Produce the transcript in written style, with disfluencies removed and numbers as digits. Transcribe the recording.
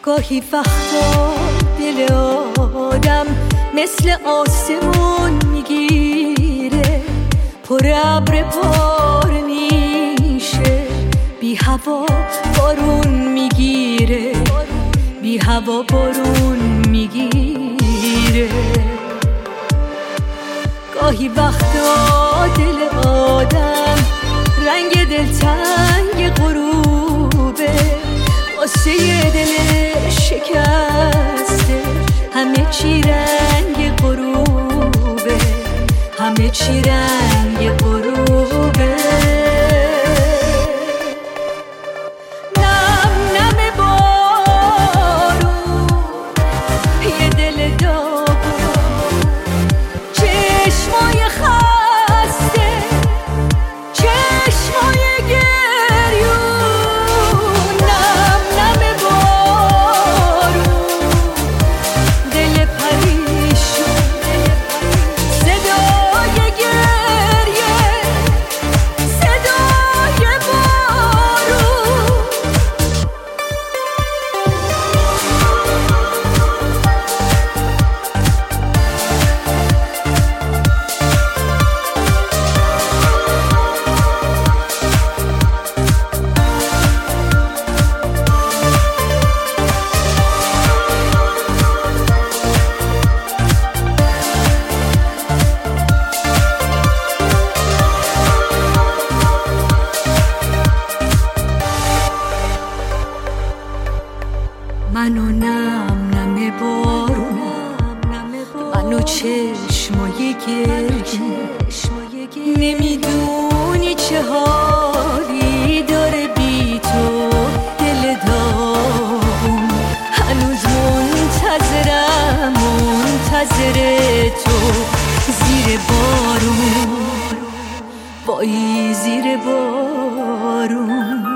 گاهی وقتا دل آدم مثل آسمون میگیره، پر ابر پارنیشه، بی هوا بارون میگیره، بی هوا بارون میگیره. گاهی وقتا دل آدم رنگ دلتنگ غروبه، واسه دل شکسته همه چی رنگ غروبه، همه چی رنگ غروبه. نم نم بارون یه دل داغون، چشمای خسته، چشمای گریون. نم نم بارون دل پریشون، صدای گریه، صدای بارون. منو نم نم بارونم، منو چشمای گریه، نمیدونی چه حالی داره بی تو دل داغون. هنوز منتظرم، منتظر تو زیر بارون، وای زیر بارون.